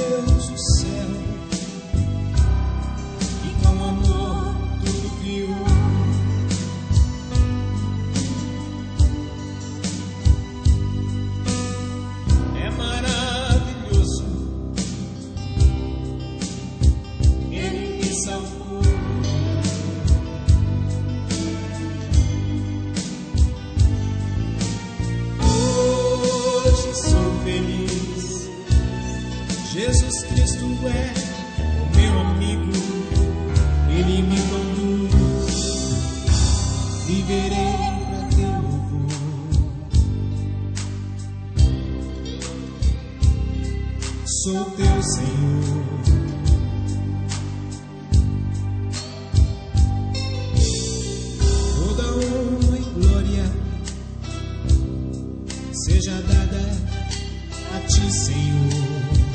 Deus o céu e com amor tudo criou. É maravilhoso, Ele me salvou. Jesus Cristo é o meu amigo, Ele me conduz, viverei para teu louvor. Sou teu Senhor, toda honra e glória seja dada a ti, Senhor.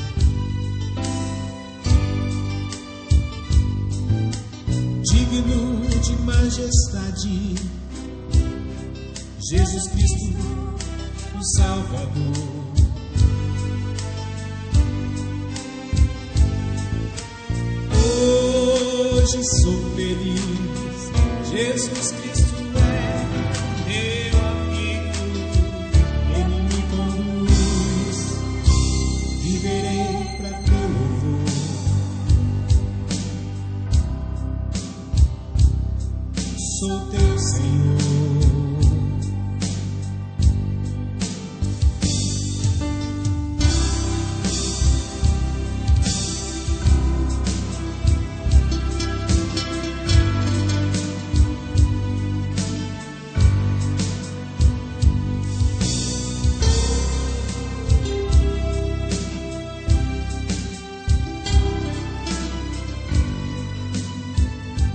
Digno de majestade, Jesus Cristo, o Salvador. Hoje sou feliz, Jesus Cristo é meu amigo, Ele me conduz, viverei para teu louvor. Sou teu Senhor.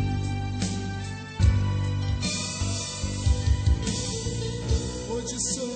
Hoje sou